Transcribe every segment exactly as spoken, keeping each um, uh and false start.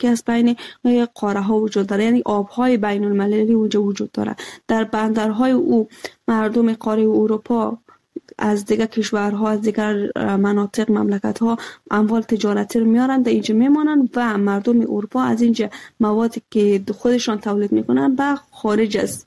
که از بین قاره ها وجود داره، یعنی آبهای بین المللی اونجا وجود داره. در بندرهای او مردم قاره اروپا از دیگر کشورها، از دیگر مناطق، مملکت ها اموال تجارتی رو میارن در اینجا میمانن و مردم اروپا از اینجا موادی که خودشان تولید میکنن به خارج از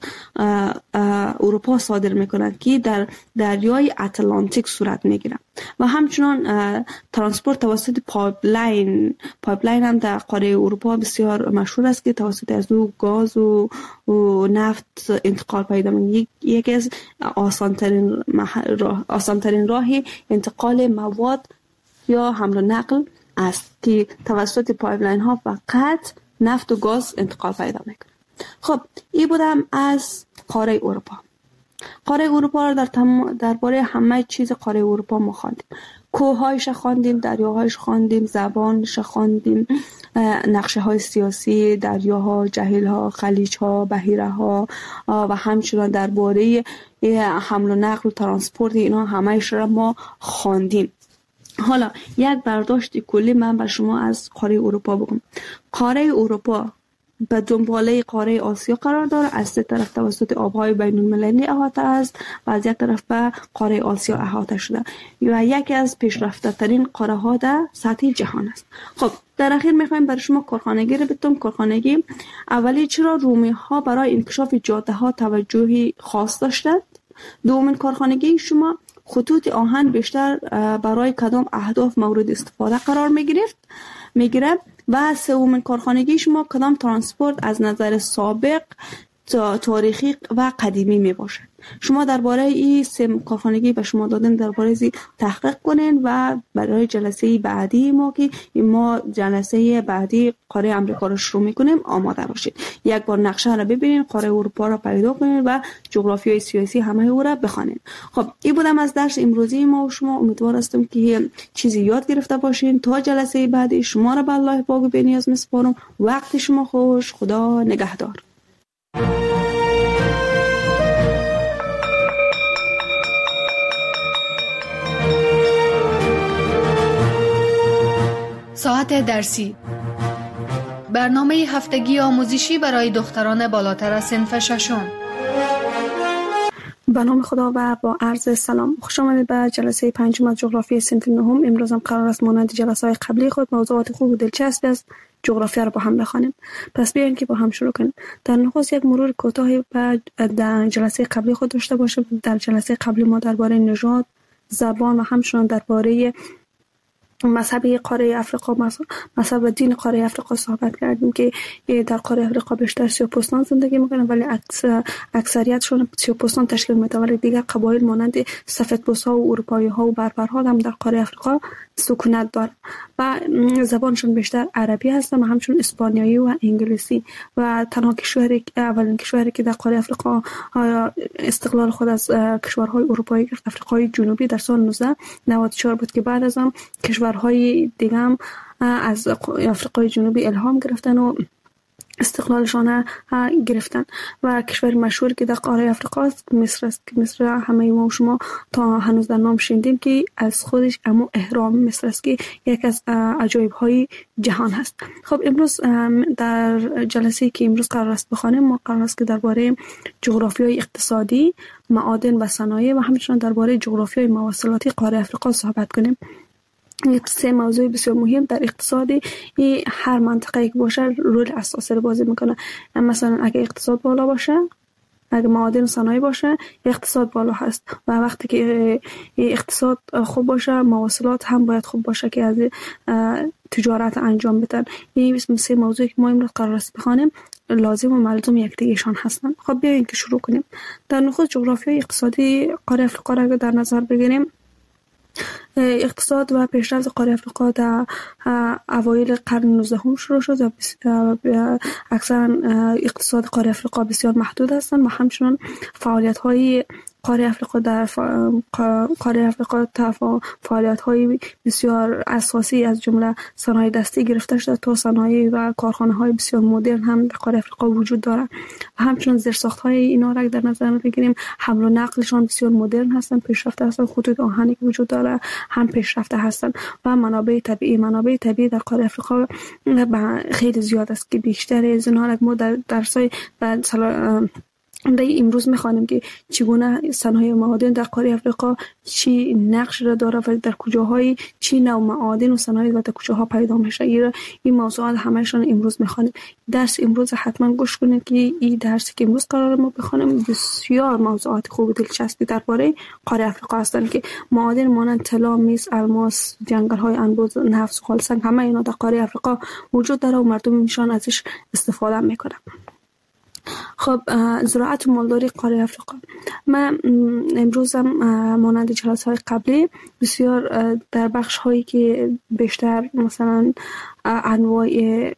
اروپا صادر میکنن که در دریای اتلانتیک صورت میگیرن. و همچنان ترانسپورت توسط پایپلاین پایپلاین هم در قاره اروپا بسیار مشهور است که توسط از او گاز و, و نفت انتقال پیدا میکنه. یکی از آسانترین راه آسانترین راه انتقال مواد یا حمل و نقل است که توسط پایپلاین ها فقط نفت و گاز انتقال پیدا میکنه. خب این بودم از قاره اروپا. قاره اروپا را در تم... درباره همه چیز قاره اروپا ما خواندیم. کوه‌هایش خواندیم، دریاهایش خواندیم، زبانش خواندیم، نقشه های سیاسی، دریاها، جهیل‌ها، خلیج‌ها، بحیره‌ها و همچنان درباره حمل و نقل و ترانسپورت اینا همه‌اش را ما خواندیم. حالا یک برداشت کلی من بر شما از قاره اروپا بگم. قاره اروپا به دنباله قاره آسیا قرار داره. از سه طرف توسط آبهای بین المللی احاطه است و از یک طرف به قاره آسیا احاطه شده و یکی از پیشرفته ترین قاره ها در سطح جهان است. خب در اخیر میخوایم برای شما کارخانگی رو بگم. کارخانگی اولی چرا رومی ها برای انکشاف جاده ها توجهی خاص داشتند؟ دومین کارخانگی شما خطوط آهن بیشتر برای کدام اهداف مورد استفاده قرار میگرفت میگیره؟ و سومین کارخانگی شما کدام ترانسپورت از نظر سابق، تاریخی و قدیمی می باشد؟ شما درباره این سه کارخانگی به شما دادن درباره ای تحقیق کنین و برای جلسه بعدی ما که ما جلسه بعدی قاره امریکا رو شروع میکنیم آماده باشید. یک بار نقشه رو ببینین، قاره اروپا رو پیدا کنین و جغرافیای سیاسی همه او را بخوانین. خب این بودم از درس امروزی ما و شما. امیدوار هستم که چیزی یاد گرفته باشین. تا جلسه بعدی شما را به الله پاک و بی‌نیاز میسپارم. وقت شما خوش. خدا نگهدار. ساعت درسی، برنامه هفتگی آموزشی برای دختران بالاتر از صنف ششم. به نام خدا و با عرض سلام. خوش آمدید به جلسه پنجم از جغرافی صنف نهم. امروز هم قرار است مانند جلسه های قبلی خود موضوعات خوب و دلچسب از جغرافیا را با هم بخوانیم. پس بیاین که با هم شروع کنیم. در نخست یک مرور کوتاهی به در جلسه قبلی خود داشته باشیم. در جلسه قبلی ما درباره نژاد، زبان و همچنین درباره مذهبی قاره افریقا، مذهب و دین قاره افریقا صحبت کردیم که در قاره افریقا بیشتر سیاه‌پوستان زندگی میکنن ولی اکثریتشون سیاه‌پوستان تشکیل میدن، ولی دیگر قبایل مانند سفیدپوست‌ها و اروپایی‌ها و بربرها هم در قاره افریقا سکونت دارن و زبانشون بیشتر عربی هستن و همچنین اسپانیایی و انگلیسی. و تنها کشوری اولین کشوری که در قاره افریقا استقلال خود از کشورهای اروپایی گرفت افریقای جنوبی در سال نوزده نود و چهار بود که بعد از آن کشورهای دیگه هم از افریقای جنوبی الهام گرفتن و استقلالشان گرفتن. و کشور مشهور که در قاره افریقا است مصر است که مصر همه ما و شما تا هنوز در نام شنیدیم که از خودش اما اهرام مصر است که یک از عجایب های جهان هست. خب امروز در جلسه که امروز قرار است بخوانیم ما قرار است که درباره جغرافیای اقتصادی، معادن و صنایع و همچنین درباره جغرافیای مواصلاتی قاره افریقا صحبت کنیم. سه موضوع بسیار مهم در اقتصادی هر منطقه که باشه رول اساسی رو بازی میکنه. مثلا اگه اقتصاد بالا باشه، اگه معادن و صنایع باشه، اقتصاد بالا هست و وقتی که اقتصاد خوب باشه مواصلات هم باید خوب باشه که از تجارت انجام بدن. این سه موضوعی که ما امروز قرار است بخوانیم لازم و ملزوم یکدیگه‌شان هستند. خب بیایید که شروع کنیم. در نخست جغرافیای اقتصادی قاره افریقا را در نظر بگیریم. اقتصاد و پیشرفت قاره افریقا در اوایل قرن نوزدهم شروع شد و اکثرا اقتصاد قاره افریقا بسیار محدود هستند و همچنین فعالیت‌های قاره افریقا در قاره افریقا فعالیت های بسیار اساسی از جمله صنایع دستی گرفته شده تا صنایع و کارخانه های بسیار مدرن هم در قاره افریقا وجود دارد و همچنین زیرساخت های اینا را در نظر بگیریم حمل و نقلشان بسیار مدرن هستند، پیشرفته هستند. خطوط آهنی که وجود داره هم پیشرفته هستند و منابع طبیعی منابع طبیعی در قاره افریقا خیلی زیاد است که بیشتر از اینها ما در درسای و در امروز میخوانیم که چگونه صنایع معادن در قاره افریقا چی نقش را داره و در کجاهای چی نوع معادن و صنایع و در کجاها پیدا میشه. این موضوعات همهشان امروز میخوانیم. درس امروز حتما گوش کنید که این درسی که امروز قرار ما بخونیم بسیار موضوعات خوب و دلچسبی درباره قاره افریقا هستند که معادن مانند طلا، مس، الماس، جنگل های انبوه، نفت، خالصنگ همه اینا در قاره افریقا وجود داره و مردم میشن ازش استفاده میکنن. خب زراعت و مالداری قاره افریقا، من امروز هم مانند جلسه های قبلی بسیار در بخش هایی که بیشتر مثلا انواع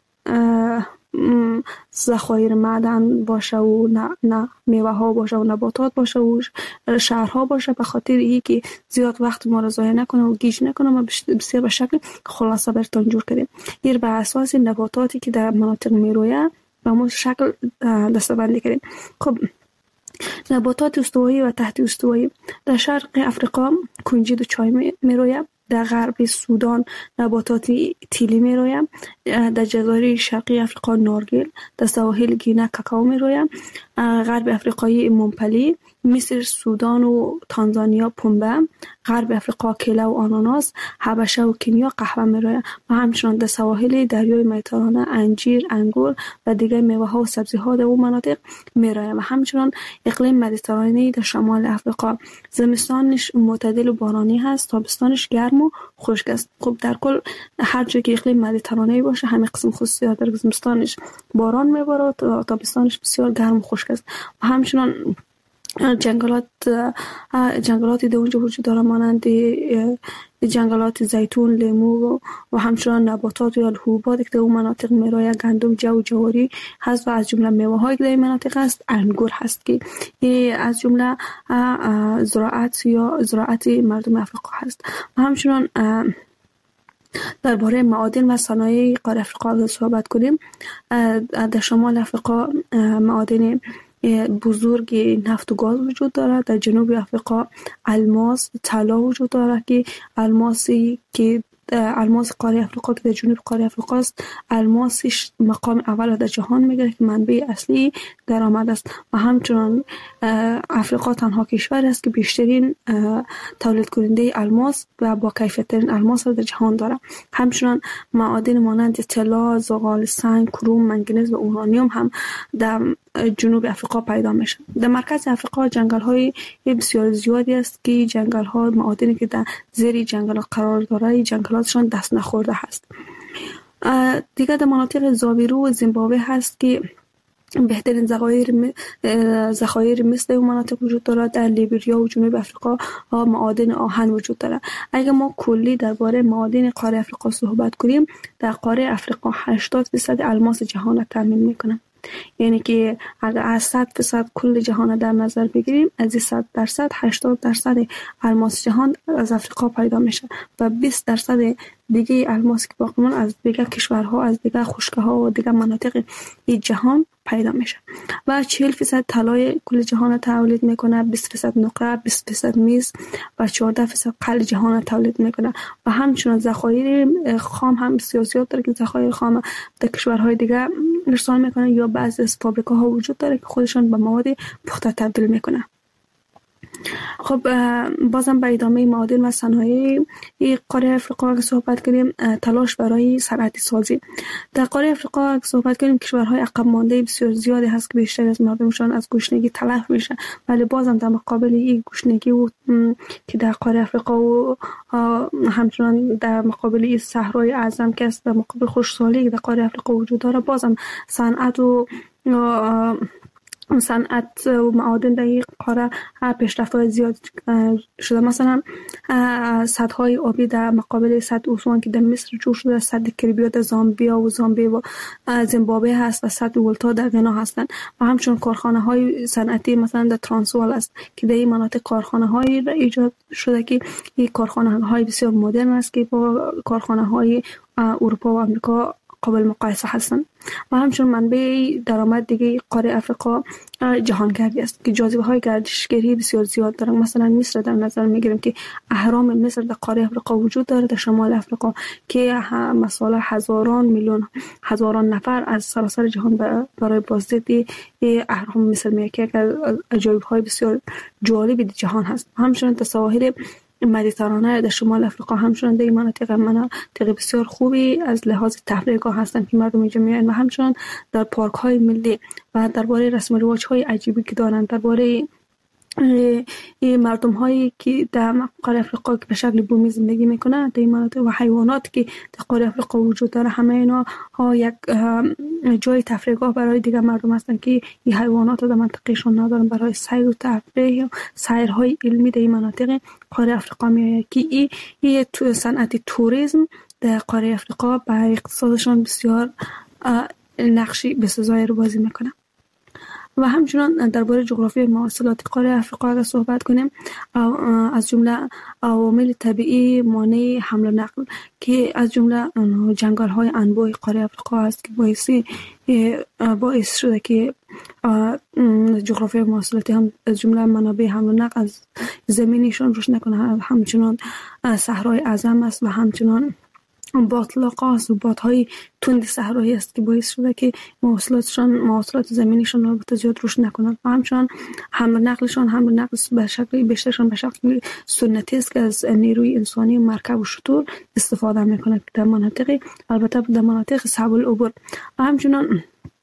ذخایر معدن باشه و نه, نه میوه ها باشه و نباتات باشه و شهرها باشه، به خاطر این که زیاد وقت ما را ضایع نکنه و گیج نکنه ما بسیار به شکل خلاصه براتون جور کردیم. این به اساس نباتاتی که در مناطق میرویه و ما شکل دسته‌بندی کردیم. خب نباتات استوایی و تحت استوایی در شرق افریقا کنجد و چای میرویه، در غرب سودان نباتات تیلی میرویه، در جزایر شرقی افریقا نارگیل، در سواحل گینه کاکائو میرویه، غرب افریقای ممپلی، مصر، سودان و تانزانیا پنبه، غرب افریقا کیله و آناناس، حبشه و کنیا قهوه میرویه و همچنان در سواحل دریای مدیترانه انجیر، انگور و دیگر میوه ها و سبزی ها در اون مناطق میرویه و همچنان اقلیم مدیترانه‌ای در شمال افریقا زمستانش معتدل و بارانی هست، تابستانش گرم و خشک است. خب در کل هر جایی که اقلیم مدیترانه‌ای باشه همین قسم خصوصیات داره، زمستانش باران میباره و تابستانش بسیار گرم و خشک است و همچنان جنگلات جنگلاتی در اونجا وجود داره مانند جنگلات زیتون، لیمو و همچنان نباتات یا حبوبات که در اون مناطق میرویه، گندم، جو، جواری هست و از جمله میوه هایی که در این مناطق هست انگور هست که از جمله زراعت یا زراعت مردم افریقا هست و همچنان درباره معادن و صنایع قاره افریقا صحبت کنیم. در شمال افریقا معادن بزرگ نفت و گاز وجود دارد. در جنوب افریقا الماس، طلا وجود دارد که الماسی که الماس قاره افریقا که در جنوب قاره افریقا است الماسش مقام اول در جهان میگیره که منبع اصلی درآمد است و همچنان افریقا تنها کشور است که بیشترین تولید کننده الماس و با کیفیت ترین الماس را در جهان داره. همچنان معادن مانند طلا، زغال سنگ، کروم، منگنز و اورانیوم هم در جنوب افریقا پیدا میشه. در مرکز افریقا جنگل های بسیار زیادی است که جنگل ها معادنی که در زیر جنگل قرار داره جنگلاتشان دست نخورده هست. دیگر در مناطق زاویرو و زیمبابوه هست که بهترین ذخایر ذخایر مثل اون مناطق وجود داره. در لیبریا و جنوب افریقا معادن آهن وجود داره. اگر ما کلی درباره معادن قاره افریقا صحبت کنیم، در قاره افریقا هشتاد درصد الماس جهان را تامین میکنه. یعنی که اگر از صد درصد کل جهان در نظر بگیریم، از این صد درصد هشتاد درصد الماس جهان از افریقا پیدا میشه و بیست درصد دیگه الماس که باقی مون از دیگه کشورها، از دیگه خشک‌ها و دیگه مناطق این جهان پیدا میشه و چهل درصد طلای کل جهان تولید میکنه، بیست درصد نقره، بیست درصد میز و چهارده درصد قل جهان تولید میکنه و همچنین ذخایر خام هم بسیار زیاد داره که ذخایر خام در کشورهای دیگه ارسال میکنه یا بعضی از فابریکاها وجود داره که خودشان به مواد پخته تبدیل میکنه. خب بازم به ادامه معادن و صنایع قاره افریقا که صحبت کنیم، تلاش برای صنعتی سازی در قاره افریقا که صحبت کنیم، کشورهای عقب مانده بسیار زیادی هست که بیشتر از مردمشان از گشنگی تلف میشه، ولی بازم در مقابل این گشنگی و که در قاره افریقا و همچنان در مقابل این صحرای اعظم که است، در مقابل خشکسالی که در قاره افریقا وجود داره، بازم صنعت و صنعت و معادن در این قاره پیشرفت‌های زیاد شده. مثلا سدهای آبی در مقابل سد اوسوان که در مصر جور شده، سد کریبیا در زامبیا و زامبی و زیمبابوه هست و سد ولتا در غنا هستند. و همچنین کارخانه های صنعتی مثلا در ترانسوال است که در این مناطق کارخانه های ایجاد شده که این کارخانه های بسیار مدرن است که با کارخانه های اروپا و آمریکا قابل مقایسه هستند. و همچنین منبع درآمد دیگه قاره افریقا جهانگردی است که جاذبه های گردشگری بسیار زیاد دارند. مثلا مصر در نظر میگیریم که اهرام مصر در قاره افریقا وجود دارد، در شمال افریقا، که مثلا هزاران میلیون هزاران نفر از سراسر جهان برای بازدید اهرام مصر میاد که از عجایب های بسیار جالب جهان هست. همچنین در سواحل مدیترانه در شمال افریقا همچنین در این مناطق مناطق بسیار خوبی از لحاظ تفریحگاه هستند که مردم اینجا میان و همچنین در پارک های ملی و درباره رسم و رواج های عجیبی که دارند، درباره این مردم هایی که در قاره افریقا که به شکل بومی زندگی میکنند در این مناطق و حیوانات که در قاره افریقا وجود داره، همه اینا ها یک جای تفریحگاه برای دیگر مردم هستند که این حیوانات در منطقهشون ندارن. برای سیر و تفریح و سیرهای علمی در این مناطق قاره افریقا میآید که این این صنعت توریسم در قاره افریقا به اقتصادشون بسیار نقشی بسزایی رو بازی میکنه. و همچنان درباره جغرافی مواصلات قاره افریقا اگر صحبت کنیم، از جمله عوامل طبیعی مانع حمل و نقل که از جمله جنگل های انبوه قاره افریقا است که باعثی باعث شده که جغرافی مواصلاتی هم از جمله منابع حمل و نقل از زمینیشون روش نکنه. همچنان صحرای اعظم است و همچنان باطلاق است و بادهای تند صحرایی است که باعث شده که مواصلاتشان مواصلات زمینیشان رو زیاد روش نکنند. و همچنان حمل و نقلشان حمل و نقل به شکل بیشترشان به شکل سنتی است که از نیروی انسانی مرکب و شتر استفاده میکنند در مناطق البته در مناطق صعب العبور. و همچنان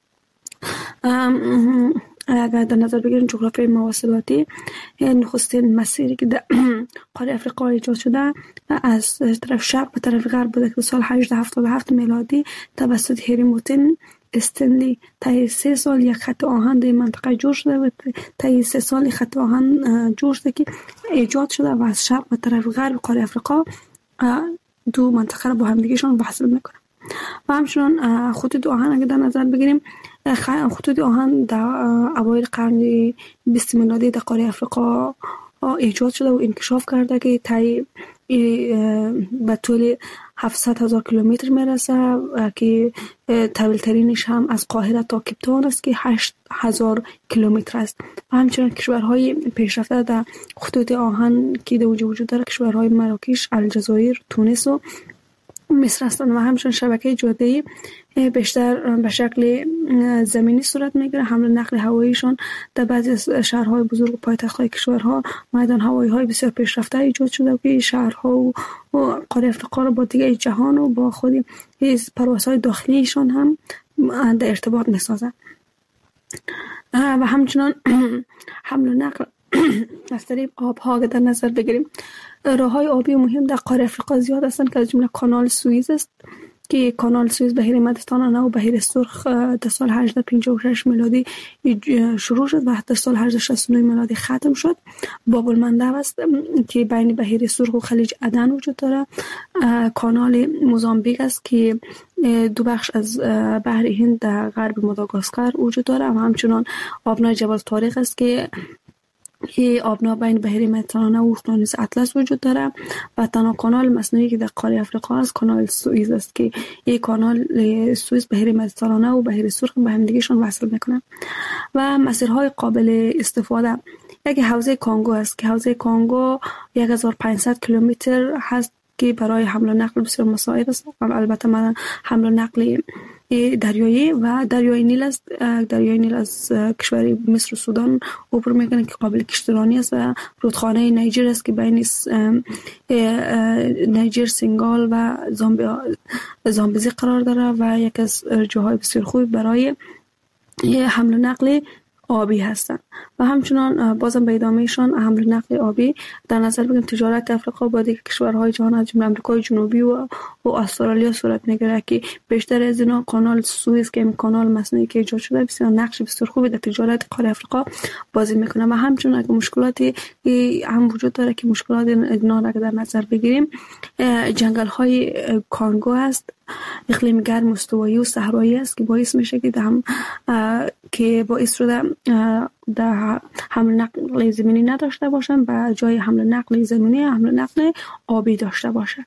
اگر در نظر بگیریم جغرافی مواصلاتی، نخستین مسیری که در قاره افریقا ایجاد شده از طرف شرق به طرف غرب بوده که سال هجده هفتاد و هفت میلادی توسط هری موتن استنلی طی سه سال یک خط آهن در منطقه جور شده و طی سه سال خط آهن جور شده که ایجاد شده و از شرق به طرف غرب قاره افریقا دو منطقه را با هم دیگهشان وصل میکنه. و همچنان خطوط آهن اگر در نظر بگیریم، خطوط آهن در اوایل قرن بیست میلادی در قاره افریقا ایجاد شده و انکشاف کرده که طی به طول هفتصد هزار کیلومتر میرسه که طویل ترینش هم از قاهره تا کیپتاون است که هشت هزار کیلومتر است. و همچنین کشورهای پیشرفته در خطوط آهن که در اونجا وجود داره کشورهای مراکش، الجزایر، تونس و مصر هستند. و همچنین شبکه جاده‌ای بیشتر به شکل زمینی صورت میگیره. حمل نقل هواییشان در بعضی از شهرهای بزرگ و پایتخت‌های کشورها میدان هوایی های بسیار پیشرفته ایجاد شده که شهرها و قاره افریقا را با دیگه جهان و با خود پروازهای داخلیشان هم در ارتباط میسازه. و همچنان حمل و نقل از طریق آبها در نظر بگیریم، راههای آبی مهم در قاره افریقا زیاد هستند که از جمله کانال سوئیز است که کانال سوئیز بحیر مدیترانه و بحیر سرخ در سال هجده پنجاه و شش میلادی شروع شد و در سال هجده شصت و نه میلادی ختم شد. باب المندب است که بین بحیر سرخ و خلیج عدن وجود داره. کانال موزامبیک است که دو بخش از بحر هند در غرب ماداگاسکار وجود داره. و همچنان آبنای جبل طارق است که این آبنا بین بحیر مدیترانه و اقیانوس اطلس وجود داره. و تنها کانال مصنوعی که در قاره افریقا است کانال سوئیز است که این کانال سوئیز بحیر مدیترانه و بحیر سرخ به هم دیگهشون وصل میکنه. و مسیرهای قابل استفاده، یک حوزه کانگو است که حوزه کانگو هزار و پانصد کیلومتر هست که برای حمل و نقل بسیار مساعد است. البته من حمل و نقل دریایی و دریای نیل است. دریای نیل از کشور مصر و سودان عبور میکنه که قابل کشتیرانی است و رودخانه نیجر است که بین نیجر، سنگال و زامبیزی قرار داره و یک از جاهای بسیار خوب برای حمل و نقل آبی هستند و همچنان بازم به ادامهشان حمل نقل آبی در نظر بگیریم. تجارت افریقا با دیگر کشورهای جهان از جمله آمریکای جنوبی و و استرالیا صورت میگیره که بیشتر از اینا کانال سوئز که کانال مصنوعی که ایجاد شده بسیار نقش بسیار خوبی در تجارت قاره افریقا بازی میکنه. و همچنان اگه مشکلاتی هم وجود داره که مشکلات اینا را در نظر بگیریم، جنگل های کانگو است، اقلیم گرم استوایی و صحرایی است که باعث میشه که هم که باعث شده در حمل نقل زمینی نداشته باشن و جای حمل نقل زمینی حمل نقل آبی داشته باشد.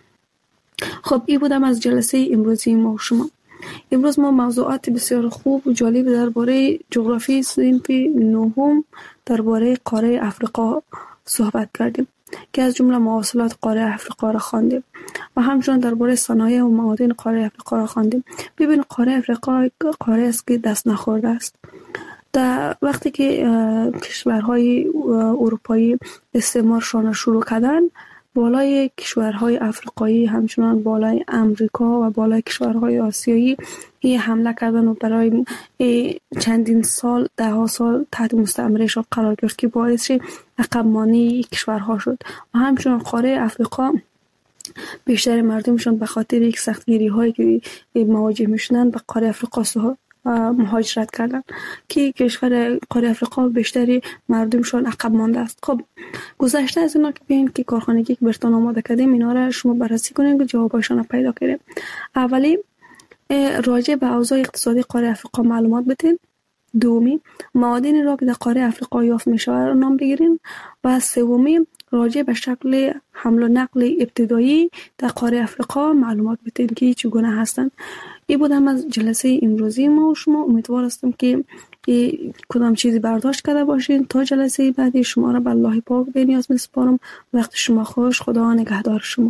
خب این بودم از جلسه امروزی ما و شما. امروز ما موضوعات بسیار خوب و جالب درباره جغرافی صنف نهم درباره قاره افریقا صحبت کردیم که از جمله مواصلات قاره افریقا را خواندیم و همچنین درباره صنایع و معادن قاره افریقا را خواندیم. ببین قاره افریقا قاره است که دست نخورده است. در وقتی که کشورهای اروپایی استعمارشان شروع کردن، بالای کشورهای افریقایی همچنان بالای امریکا و بالای کشورهای آسیایی این حمله کردن و برای چندین سال ده ها سال تحت مستعمرهشان قرار گرفت که باعث عقب مانی کشورها شد. و همچنان قاره افریقا بیشتر مردمشان به خاطر یک سختگیری هایی که مواجه میشدن به قاره افریقا مهاجرت کردن که کشور قاره افریقا بیشتری مردمشان عقب مانده است. خب گذشته از اینا که ببین که کارخانگی که برتون آماده کردیم اینا را شما بررسی کنیم که جوابایشان را پیدا کنیم. اولی راجع به اوضاع اقتصادی قاره افریقا معلومات بدین. دومی معادنی را که در قاره افریقا یافت می شود را نام بگیرین. و سومی راجع به شکل حمل و نقل ابتدایی در قاره افریقا معلومات بدین که چگونه هستند. این بودم از جلسه امروزی ما و شما. امیدوار هستم که کدام چیزی برداشت کرده باشین. تا جلسه بعدی شما را به الله پاک به نیاز می سپارم. وقت شما خوش. خدا نگهدار شما.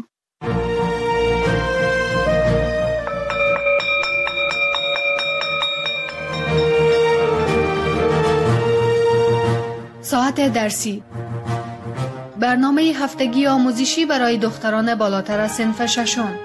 ساعت درسی، برنامه هفتگی آموزشی برای دختران بالاتر از صنف ششم.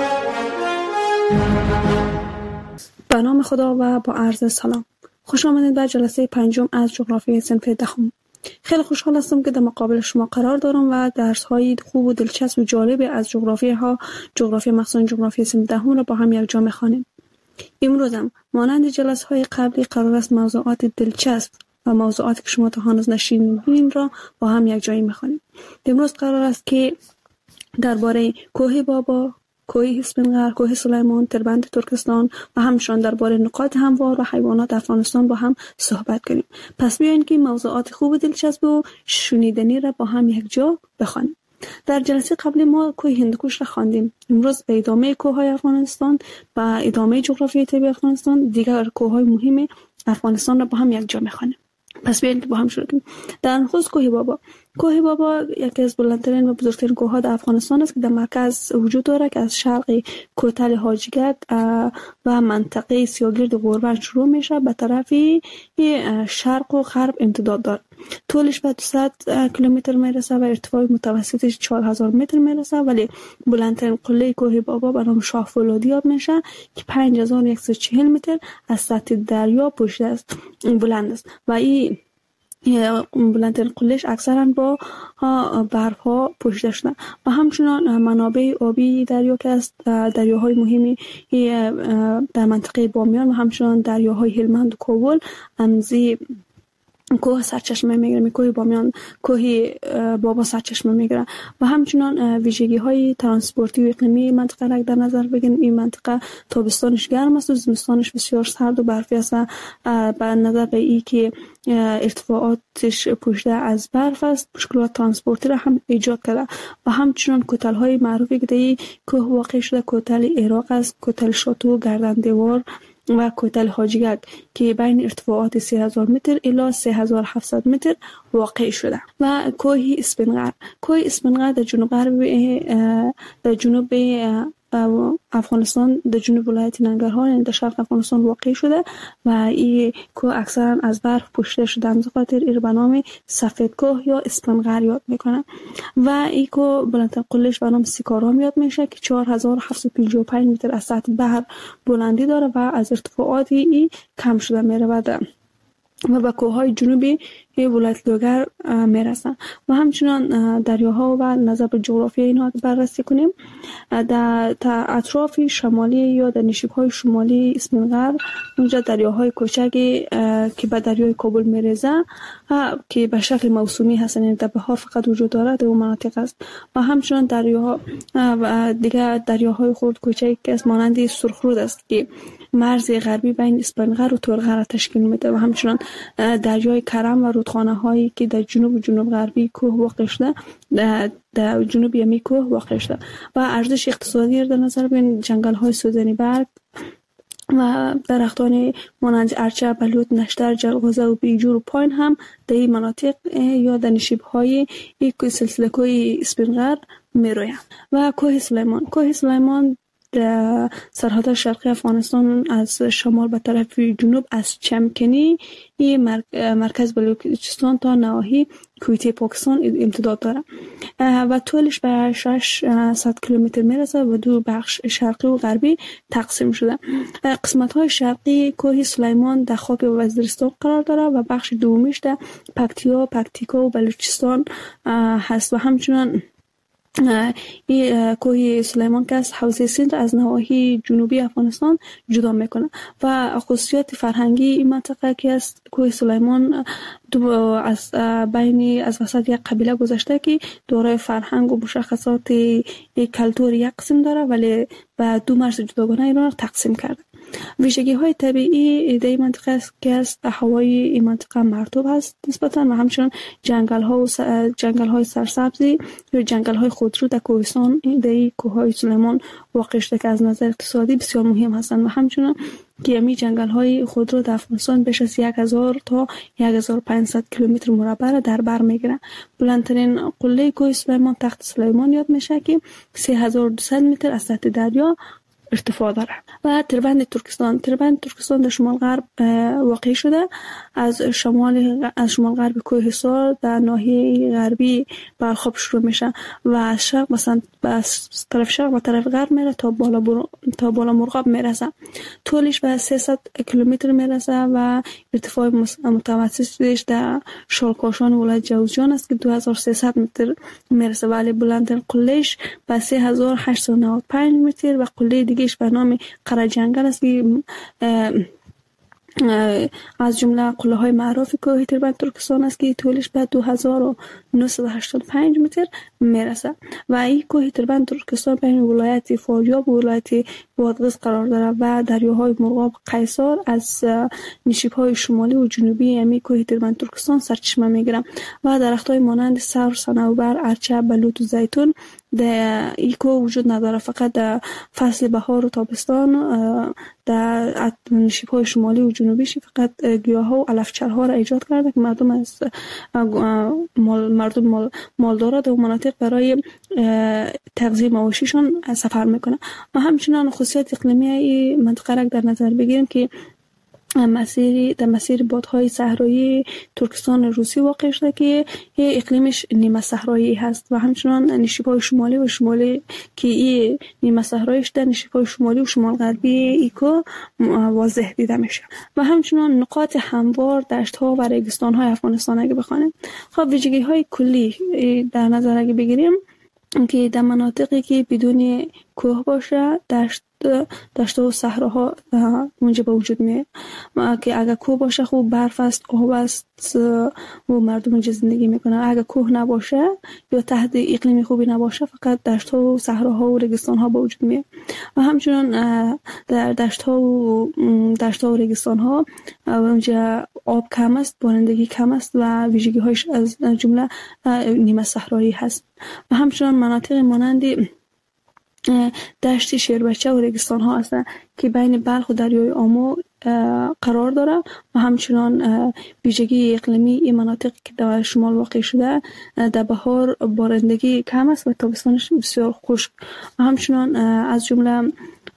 به نام خدا و با عرض سلام. خوش آمدید به جلسه پنجم از جغرافی صنف دهم. خیلی خوشحال هستم که در مقابل شما قرار دارم و درس‌های خوب و دلچسب و جالب از جغرافی ها، جغرافی مخصوصاً جغرافی صنف دهم را با هم یک جا می‌خوانیم. امروز هم مانند جلسه‌های قبلی قرار است موضوعات دلچسب و موضوعاتی که شما تا هنوز نشنیدین را با هم یک جایی می‌خوانیم. امروز قرار است که درباره کوه بابا، کوه اسفندیار، کوه سلیمان، تربند ترکستان و همچنین درباره نقاط هموار و حیوانات افغانستان با هم صحبت کنیم. پس بیاین که موضوعات خوب و دلچسب و شنیدنی را با هم یک جا بخوانیم. در جلسه قبلی ما کوه هندوکش را خواندیم. امروز به ادامه کوههای افغانستان و ادامه جغرافی طبیعی افغانستان دیگر کوههای مهم افغانستان را با هم یک جا می‌خوانیم. پس بیاین که با هم شروع کنیم. در نخست کوه بابا. کوه بابا یکی از بلندترین و بزرگترین کوه‌ها در افغانستان است که در مرکز وجود دارد که از شرق کوتل حاجگک و منطقه سیاگرد غوربند شروع میشه به طرف شرق و غرب امتداد دارد. طولش به دویست کیلومتر میرسه و ارتفاع متوسطش چهار هزار متر میرسه، ولی بلندترین قله کوه بابا به نام شاه فولادی یاد میشه که پنج هزار و صد و چهل متر از سطح دریا پشت است بلند است و این بلندترین قلهش اکثرا با برف ها پوشیده شده و همچنان منابع آبی دریا که است دریاهای مهمی در منطقه بامیان و همچنان دریاهای هلمند و کابل امزی کوه سرچشمه میگیره. کوه بامیان کوه بابا سرچشمه میگیره و همچنان ویژگی های ترانسپورتی و اقلیمی منطقه را در نظر بگیریم. این منطقه تابستانش گرم است و زمستانش بسیار سرد و برفی است و به نظر به این که ارتفاعاتش پوشیده از برف است مشکلات ترانسپورتی را هم ایجاد کرده و همچنان کوتل های معروفی که در این کوه واقع شده کوتل عراق است، کوتل شاتو، گردن دیوار و کوتل حاجگک که بین ارتفاعات سه هزار متر الی سه هزار و هفتصد متر واقع شده و کوه اسفندیار. کوه اسفندیار در جنوب غرب در جنوب افغانستان در جنوب ولایت ننگرهار در شرق افغانستان واقع شده و این کوه اکثرا از برف پوشیده شده، از خاطر این به نام سفید کوه یا اسفندیار یاد میکنه و این کوه بلندترین قلهش به نام سیکارام یاد میشه که چهار هزار و هفتصد و پنجاه و پنج متر از سطح بحر بلندی داره و از ارتفاعات این کم شده میره و و به کوههای جنوبی ولایت لوگر میرسن. و همچنان دریاها و نظر به جغرافی اینها بررسی کنیم، در اطراف شمالی یا در نشیب‌های شمالی اسفندیار اونجا دریاهای کوچکی که به دریای کابل میرسه که به شکل موسومی هستن، یعنی در بهار فقط وجود داره در اون مناطق است. و همچنان دریاها و دیگه دریاهای خرد کوچکی که از مانند سرخرود است که مرز غربی بین اسفندیار و تورغر تشکیل میده. و همچنان دریای کرم و رودخانه هایی که در جنوب و جنوب غربی کوه واقع شده، در, در جنوب یمی کوه واقع شده. و ارزش اقتصادی در نظر بگیریم، جنگل های سوزنی برگ و درختان مانند ارچه، بلوط، نشتر، جلغوزه و بیجور و پاین هم در این مناطق یا در نشیب های سلسله کوه اسفندیار میرویند. و کوه سلیمان کوه سلیمان در سرحد شرقی افغانستان از شمال به طرف جنوب از چمکنی مرکز بلوچستان تا نواحی کویته پاکستان امتداد داره و طولش به ششصد کیلومتر میرسه و دو بخش شرقی و غربی تقسیم شده. قسمت های شرقی کوه سلیمان در خاک وزیرستان قرار داره و بخش دومیش در پکتیا، پکتیکا و بلوچستان هست. و همچنان این کوه سلیمان که از حوزه سند از نواحی جنوبی افغانستان جدا میکنه. و خصوصیت فرهنگی این منطقه که است کوه سلیمان دو از بین از وسط یک قبیله گذشته که دارای فرهنگ و مشخصات کلتور یک قسم داره، ولی به دو مرز جداگانه اینا را تقسیم کرده. ویژگی های طبیعی در این منطقه است که است هوای این منطقه مرطوب است نسبتا و همچنان جنگل ها و س... جنگل های سرسبزی یا جنگل های خودرو در کوهستان در این کوههای سلیمان واقع شده که از نظر اقتصادی بسیار مهم هستند. و همچنان که می جنگل های خودرو در افغانستان بیش از یک هزار تا یک هزار و پانصد کیلومتر مربع در بر میگیرند. بلندترین قله کوه سلیمان تخت سلیمان یاد میشه که سه هزار و دویست متر از سطح دریا ارتفاع داره. و تربند ترکستان تربند ترکستان در شمال غرب واقع شده. از شمال از شمال غرب کوه حصار در ناحیه غربی برخواب شروع میشه و از شرق مثلا از طرف شرق و طرف غرب میره تا بالا بر... تا بالا مرغاب میرسه. طولش به سیصد کیلومتر میرسه و ارتفاع متوسطش در شالکاشان ولایت جوزجان است که دو هزار و سیصد متر میرسه، ولی بلندترین قلهش به سه هزار و هشتصد و نود و پنج متر و قله دیگهش به نام قره جنگل است که از جمله قله های معروف کوه تربند ترکستان است که طولش به دو هزار و نهصد و هشتاد و پنج متر میرسه. و این کوه تربند ترکستان بین ولایت فاریاب و ولایت بادغیس قرار داره و دریاهای مرغاب، قیصر از نشیب های شمالی و جنوبی امی کوه تربند ترکستان سرچشمه میگیرن. و درخت های مانند سرو، صنوبر، ارچه، بلوط و زیتون در ایکو وجود نداره، فقط در فصل بهار و تابستان در نشیب های شمالی و جنوبیش فقط گیاه ها و علفچرها را ایجاد کرده که مردم از مال مردم مال مالدارا در مناطق برای تغذیه مواشیشون سفر میکنه. و همچنان خصوصیت اقلیمی این منطقه را در نظر بگیریم که مسیری در مسیر بادهای صحرایی ترکستان روسی واقع شده که اقلیمش نیمه صحرایی هست. و همچنان نشیب‌های شمالی و شمالی که این نیمه صحراییش در نشیب‌های شمالی و شمال غربی ایکو واضح دیده میشه. و همچنان نقاط هموار دشت‌ها و ریگستان‌های افغانستان اگه بخوانیم، خب ویژگی‌های کلی در نظر اگه بگیریم که در مناطقی که بدون کوه باشه دشت دشت و صحراها اونجا به وجود میاد که اگر کوه باشه خوب برف است، آب است و مردم اونجا زندگی میکنن. اگر کوه نباشه یا تحت اقلیمی خوبی نباشه فقط دشت ها و صحراها و ریگستان ها به وجود میاد. و همچنان در دشت ها و دشت ها و ریگستان ها اونجا آب کم است، بارندگی کم است و ویژگی هایش از جمله نیمه صحرایی هست. و همچنان مناطق مانند دشت شیربچه و ریگستان ها هستند که بین بلخ و دریای آمو قرار داره. و همچنان ویژگی اقلیمی این مناطق که در شمال واقع شده در بهار بارندگی کم است و تابستانش بسیار خشک. و همچنان از جمله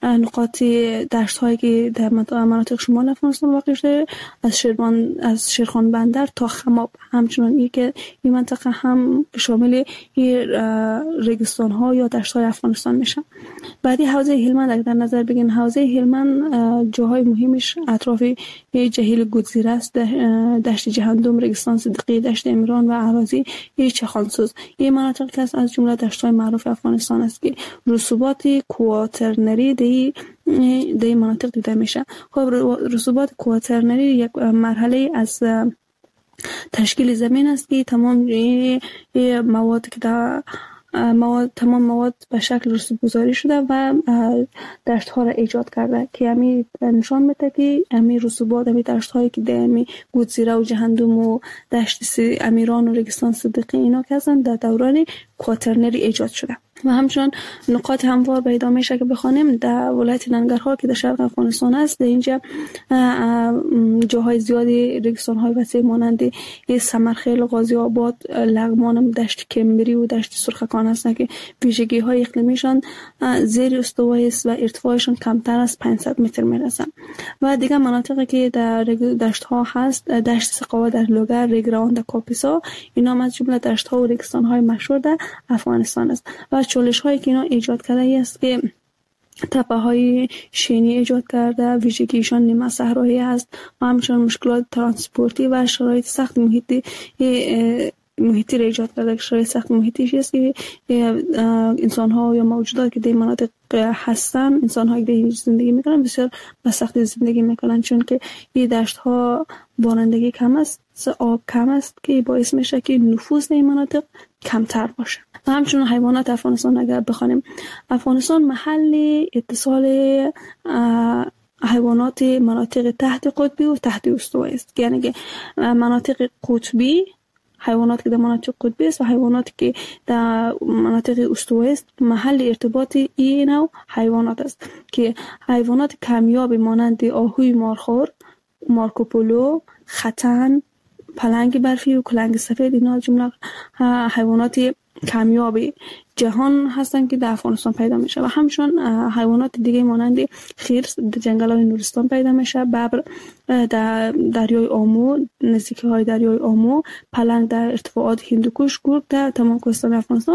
نقاط دشت هایی که در مناطق شمال افغانستان واقع شده، از شیربان از شیرخان بندر تا خماب. همچنان این که این منطقه هم شامل ریگستان ها یا دشت های افغانستان میشه. بعدی حوزه هلمند اگر در نظر بگیریم، حوزه هلمند جاهای مهمش اطراف جهیل گودزیره است، دشت جهندم، ریگستان صدیقی، دشت امیران و اراضی چخانسوز. این مناطق که از جمله دشت های معروف افغانستان است که رسوبات کواترنری دی دی مناطق دیده میشه. خب رسوبات کواترنری یک مرحله از تشکیل زمین است که تمام مواد که در مواد تمام مواد به شکل رسوب گذاری شده و دشت ها را ایجاد کرده که همی نشان میده که همی رسوبات همی دشت هایی که در همی گودزیره و جهندم و دشت امیران و ریگستان صدیقی اینا که هستن در دوران کواترنری ایجاد شده. و همچنان نقاط هموار پیدا میشه که بخوانیم در ولایت ننگرهار که در شرق افغانستان است. در اینجا جاهای زیادی ریگستان های وسیع مانند سمرخیل، غازی آباد، لغمان، دشت کمبری و دشت سرخکان هستند که ویژگی های اقلیمیشان زیر استوایی است و ارتفاعشان کمتر از پانصد متر میرسند. و دیگر مناطقی که در دشت ها هست، دشت سقاوه در لوگر، ریگروان در کاپیسا، اینا از جمله دشت ها و ریگستان های مشهور در افغانستان است. و چالش هایی که اینا ایجاد کرده است که تپه های شینی ایجاد کرده، ویژگیشان نیمه صحرایی است و همچنین مشکلات ترانسپورتی و شرایط سخت محیطی محیطی را ایجاد کرده. شرایط سخت محیطی است که انسان ها یا موجودات که در مناطق هستن، انسان هایی که در زندگی میکنن بسیار به سختی زندگی میکنن، چون که این دشت ها بارندگی کم است، آب کم است که باعث میشه که نفوذ در این مناطق کمتر باشه. و همچنین حیوانات افغانستان اگر بخوانیم، افغانستان محل اتصال حیوانات مناطق تحت قطبی و تحت استوایی است، یعنی که مناطق قطبی حیوانات که در مناطق قطبی است و حیوانات که در مناطق استوایی است محل ارتباط این نوع حیوانات است که حیوانات کمیاب مانند آهوی مارخور، مارکوپولو، ختن، پلنگ برفی و کلنگ سفید اینا جمله حیوانات کمیاب جهان هستند که در افغانستان پیدا میشه. و همچنین حیوانات دیگه مانند خرس در جنگل‌های نورستان پیدا میشه، ببر در دریای آمو، نزدیکی های دریای آمو، پلنگ در ارتفاعات هندوکش، گرگ در تمام کوهستان افغانستان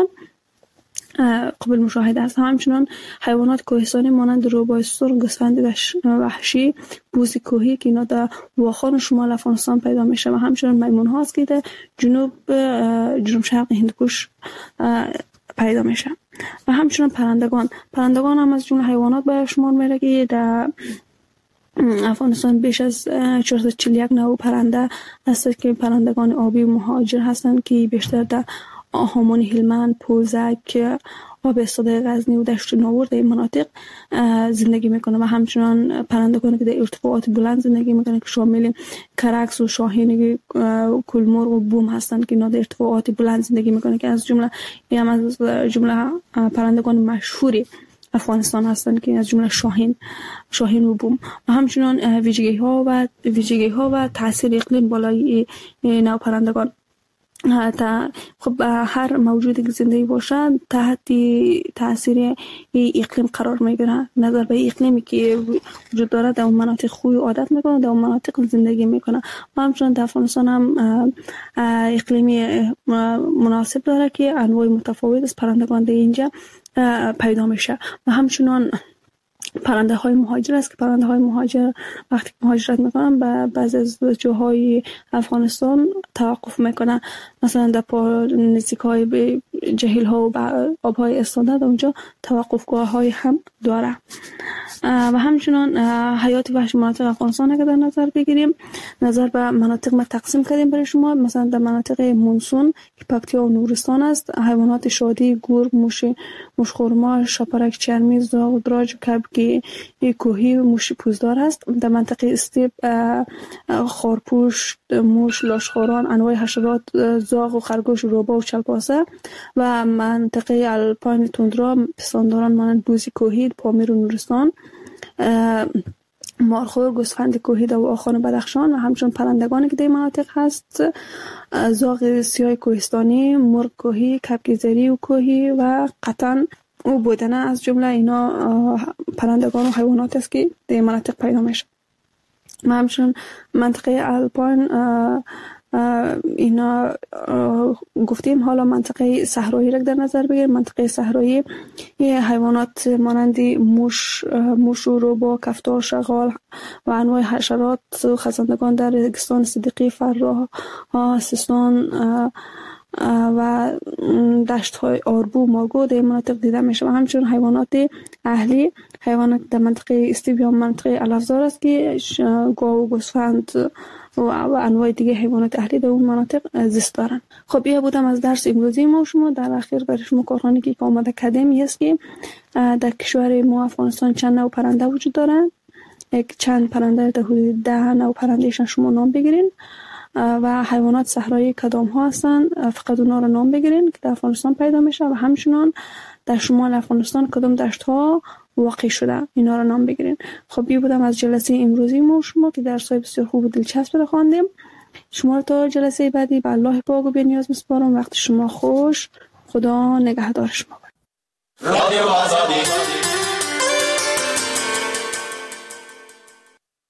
قابل مشاهده است. همچنین حیوانات کوهستانی مانند روباه سرخ، گوسفند وحشی، بوز کوهی که اینا در واخان شمال افغانستان پیدا میشه و همچنین میمون هاست که در جنوب جنوب شرق هندوکش پیدا میشه. و همچنین پرندگان پرندگان هم از جمله حیوانات به شمار میره که در افغانستان بیش از چهارصد و چهل و یک نوع پرنده هست که پرندگان آبی و مهاجر هستند که بیشتر در هامون هلمند، پوزک، آب استاده غزنی و دشت ناور در این مناطق زندگی میکنه. و همچنان پرندگانی که در ارتفاعات بلند زندگی میکنه که شامل کرکس و شاهین کلمرغ و بوم هستند که اینا در ارتفاعات بلند زندگی میکنه که از جمله هم از جمله پرندگان مشهوری افغانستان هستند که از جمله شاهین شاهین و بوم. و همچنان ویژگی ها و ویژگی ها و تاثیر اقلیم بالای نوع پرندگان. تا خب هر موجودی که زندگی باشه تحت تاثیر اقلیم قرار میگیره. نظر به اقلیمی که وجود داره در اون مناطق خوی عادت میکنه، در اون مناطق زندگی میکنه. و همچنین در افغانستان هم اقلیمی مناسب داره که انواع متفاوت از پرندگان در اینجا پیدا میشه. و همچنین پرنده های مهاجر است که پرنده های مهاجر وقتی مهاجرت میکنن به بعضی از جاهای افغانستان توقف میکنن، مثلا در پا نزدیک های به جهیل ها و آب های استاده در اونجا توقفگاه های هم داره. و همچنان حیات وحشی مناطق افغانستان اگر در نظر بگیریم، نظر به مناطق ما تقسیم کردیم برای شما. مثلا در مناطق مونسون که پکتیا و نورستان است، حیوانات شادی، گرگ، موش موشخورما، شاپرک چرمی، زاغ، دراج و کبک کوهی و موش پوزدار است. در منطقه استیپ خارپوش، موش، لاشخوران، انواع حشرات، زاغ و خرگوش، روباه و چلپاسه. و منطقه الپاین توندرا پستانداران مانند بوزی کوهی، پامیر و نورستان، مارخور، گوسفند کوهی در واخان بدخشان. و همچنین پرندگانی که در مناطق هست، زاغ سیاه کوهستانی، مرغ کوهی، کبک زری و کوهی و قطن او بودن از جمله اینا پرندگان و حیوانات است که در مناطق پیدا میشه. ما همچنین منطقه الپاین اینا گفتیم. حالا منطقه صحرایی را در نظر بگیریم. منطقه صحرایی حیوانات مانند موش موش و روبا، کفتار، شغال و انواع حشرات و خزندگان در رگستان صدیقی، فراه، سیستان و دشت های آربو، ماگو در مناطق دیده میشه. و همچنین حیوانات اهلی، حیوانات در منطقه استیبیا منطقه الافزار است که گاو و گوسفند و انواع دیگه حیوانات اهلی در اون مناطق زیست دارن. خب این بودم از درس امروزی ما شما. در اخیر برای شما کارخانه که آماده کردیم است که در کشور ما افغانستان چند نوع پرنده وجود دارن. یک چند پرنده در حدود ده نوع پرندهشان شما نام بگیرین و حیوانات صحرایی کدام ها هستن فقط اونا رو نام بگیرین که در افغانستان پیدا میشه و همچنان در شمال افغانستان کدام دشت ها واقع شده اینا رو نام بگیرین. خب این بودم از جلسه امروزی ما شما که درس های بسیار خوب و دلچسب رو خواندیم. شما رو تا جلسه بعدی به الله پاک و بی‌نیاز میسپارم. وقت شما خوش. خدا نگهدار شما. رادیو آزادی